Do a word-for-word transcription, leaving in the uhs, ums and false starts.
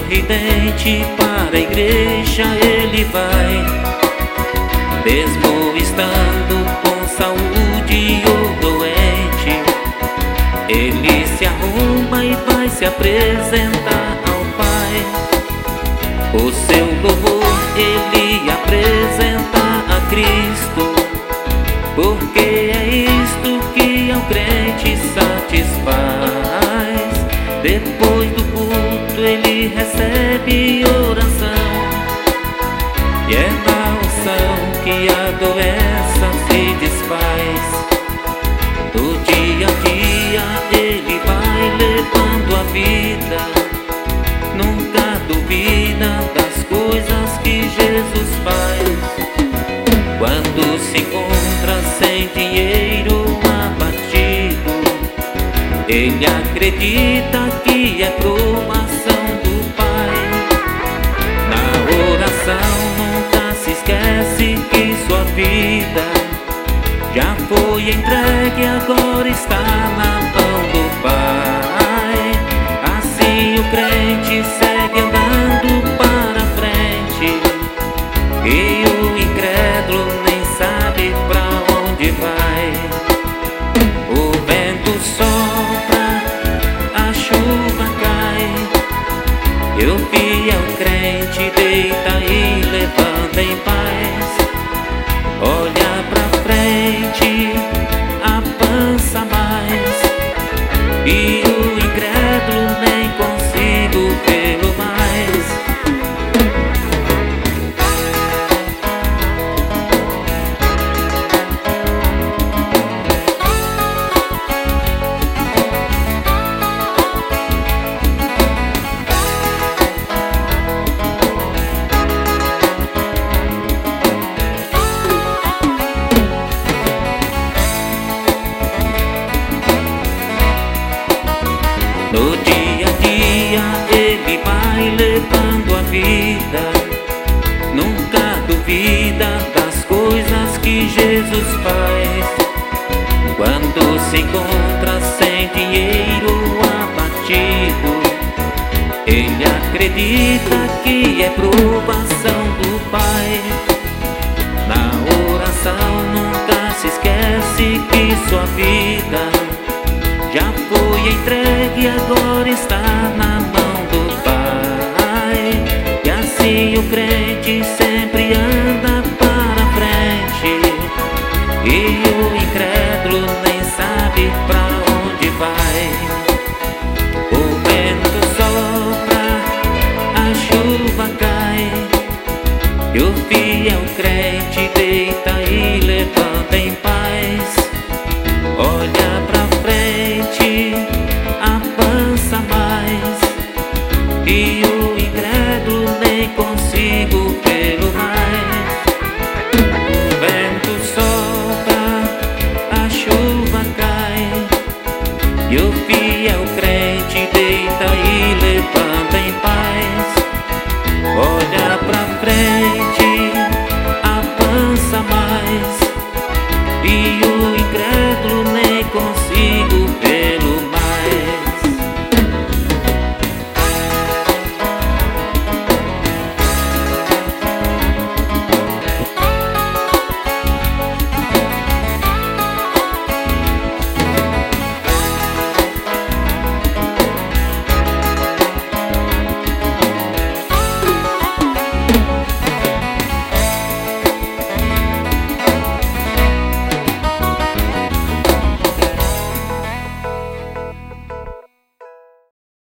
sorridente para a igreja ele vai, mesmo estando com saúde ou doente. Ele se arruma e vai se apresentar ao Pai. O seu louvor ele apresenta a Cristo, porque é isto que ao crente satisfaz. Depois do culto ele recebe oração, e é na unção que a doença se desfaz. Do dia a dia ele vai levando a vida, nunca duvida das coisas que Jesus faz. Quando se encontra sem dinheiro abatido, ele acredita que é provação do Pai. Na oração nunca se esquece que sua vida já foi entregue, agora está na mão do Pai. Assim o crente segue andando para frente, e o incrédulo nem sabe pra onde vai. O vento sopra, a chuva cai, e o fiel crente deita e levanta em paz. Olha pra frente, avança mais, e o incrédulo nem consigo vê-lo mais. No dia a dia ele vai levando a vida, nunca duvida das coisas que Jesus faz. Quando se encontra sem dinheiro abatido, ele acredita que é provação do Pai. Na oração nunca se esquece que sua vida já foi entregue, agora está na mão do Pai. E assim o crente sempre anda para frente, e o incrédulo nem sabe pra onde vai. O vento sopra, a chuva cai, e o fiel crente deita e levanta em paz. Olha pra frente, avança mais, e o incrédulo nem consigo vê-lo mais. O vento sopra, a chuva cai, e o fiel crente deita e levanta em paz. Olha pra frente, avança mais, e o incrédulo